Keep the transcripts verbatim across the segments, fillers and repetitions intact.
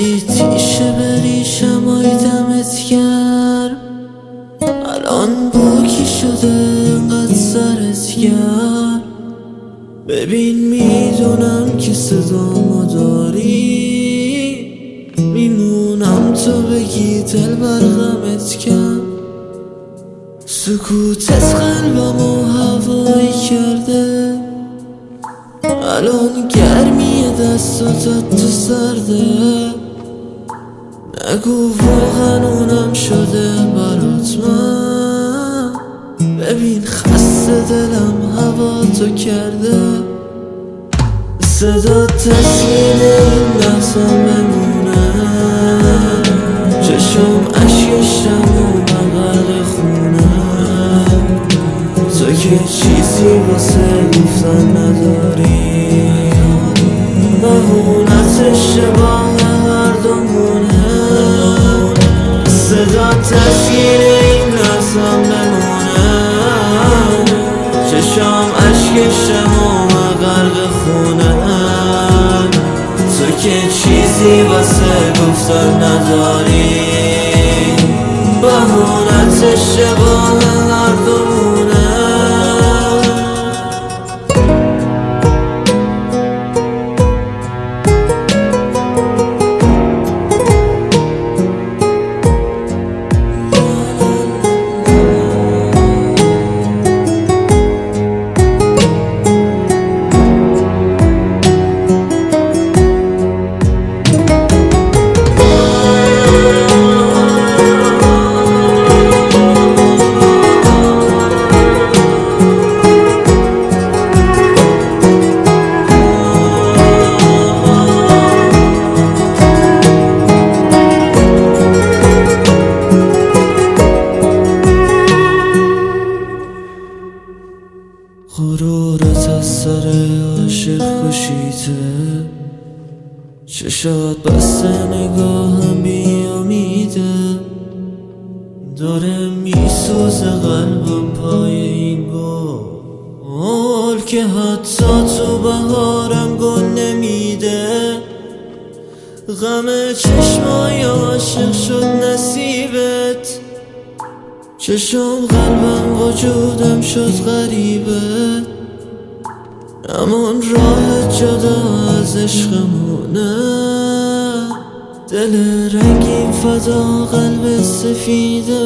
زدی تیشه بریشم های دمت گرم، الان باکی شده انقدر سرت گرم. ببین میدونم که صدامو داری، میمونم تو بگی دل برغمت کم. سکوتت قلبمو هوایی کرده، الان گرمی دستاتت تو سرده. نگو واقعا اونم شده برات من، ببین خسته دلم هوا تو کرده. صدا تصویر این لحظه بمونه، چشم اشکشم و غرق خونه. تو که چیزی واسه گفتن نداری، بهونت شباه هر دومونه. صدا تصویر این لحظه بمونه، چشم اشکشم و غرق خونه. تو که چیزی واسه گفتن نداری، بهونت شباه هر دومونه. غرورت از سر عاشق کشیده، چشات بسته نگاهم بی امیده. داره میسوزه قلبم پای این گل که حتی تو بهارم گل نمیده. غم چشمای عاشق شد نصیبت، چشم قلبم وجودم شد غریبه. همون راه جدا از عشقمونه، دل رنگین فدا قلب سفیده.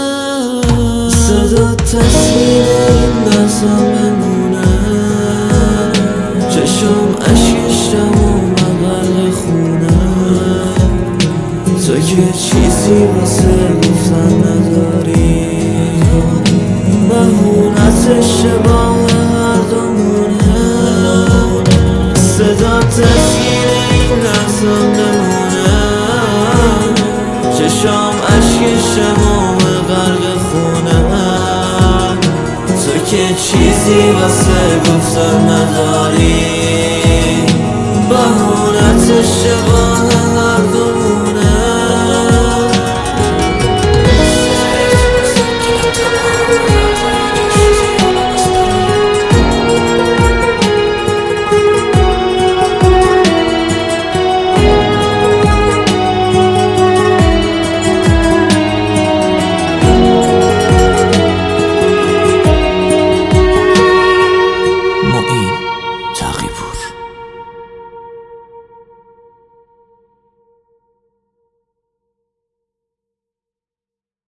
صدا تصویر این لحظه بمونه، چشم اشکشم و غرق خونه. تو که چیزی واسه گفتن نداری، بهونت شباه هر دومونه. صدا تصویر این لحظه بمونه، چشم اشکشم و غرق خونه. تو که چیزی واسه گفتن نداری، بهونت شباه